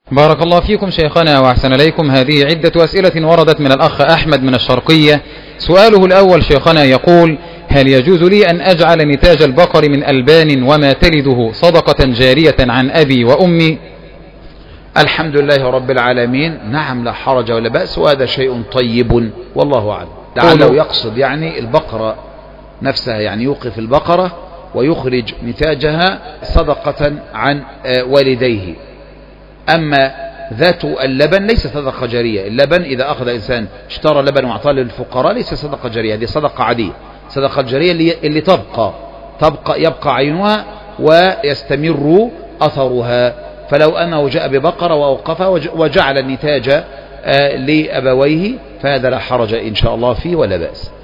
بارك الله فيكم شيخنا وأحسن إليكم. هذه عدة أسئلة وردت من الأخ أحمد من الشرقية. سؤاله الأول شيخنا يقول: هل يجوز لي أن أجعل نتاج البقر من ألبان وما تلده صدقة جارية عن أبي وأمي؟ الحمد لله رب العالمين. نعم، لا حرج ولا بأس، وهذا شيء طيب والله أعلم. لعله يقصد يعني البقرة نفسها، يعني يوقف البقرة ويخرج نتاجها صدقة عن والديه. أما ذات اللبن ليس صدقة جارية. اللبن إذا أخذ إنسان اشترى لبن وأعطاه للفقراء ليس صدقة جارية، هذه صدقة عادية. صدقة جارية اللي يبقى عينها ويستمر أثرها. فلو أنه جاء ببقرة وأوقفها وجعل النتاج لأبويه فهذا لا حرج إن شاء الله فيه ولا بأس.